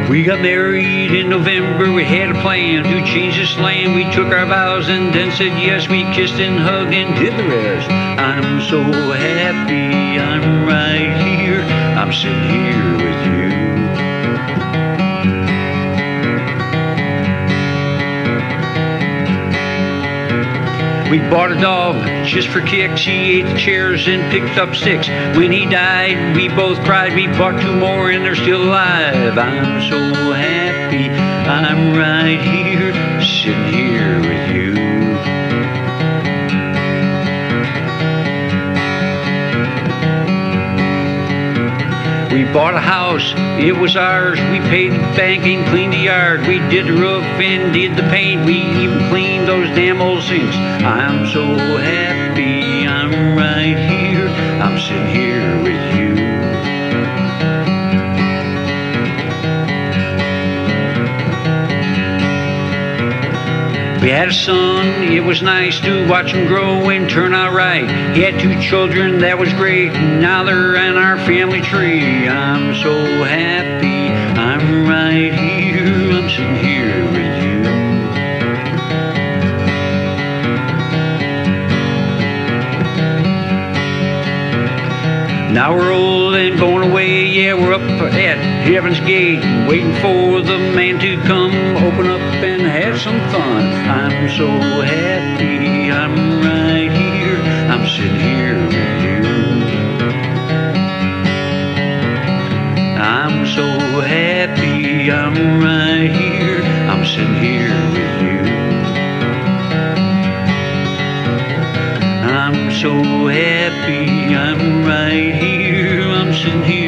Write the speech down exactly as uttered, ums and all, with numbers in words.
We got married in November, we had a plan to change this land. We took our vows and then said yes. We kissed and hugged and did the rest. I'm so happy I'm right here. I'm sitting here with you. We bought a dog just for kicks. He ate the chairs and picked up sticks. When he died, we both cried. We bought two more and they're still alive. I'm so happy I'm right here, sitting here with you. We bought a house, it was ours. We paid the bank and cleaned the yard. We did the roof and did the paint. We even cleaned those damn old sinks. I'm so happy I'm right here. I'm sitting here with you. We had a son, it was nice to watch him grow and turn out right. He had two children, that was great. Now they're in our family tree. I'm so happy I'm right here. I'm sitting here with you. Now we're old and going away. Yeah, we're up at heaven's gate, waiting for the man to come, open up and have some fun. I'm so happy I'm right here. I'm sitting here with you. I'm so happy I'm right here. I'm sitting here with you. I'm so happy I'm right here. I'm sitting here.